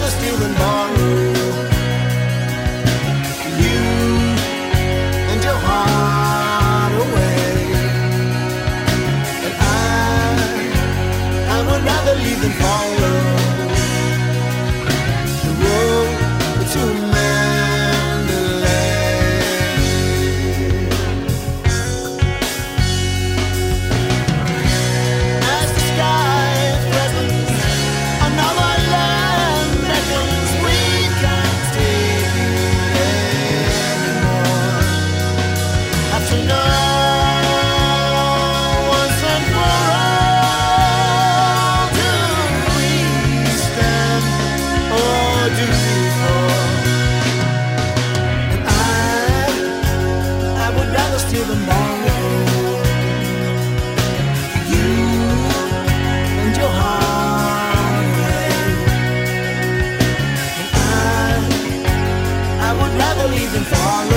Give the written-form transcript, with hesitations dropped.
rather steal than borrow. You and your heart away. And I would rather leave than follow the road to Mandalay. As the sky presents another land beckons, we can't stay anymore. Have to know once and for all, do we stand or do we fall? And I would rather steal than borrow. You and your heart away. And I would rather leave than follow.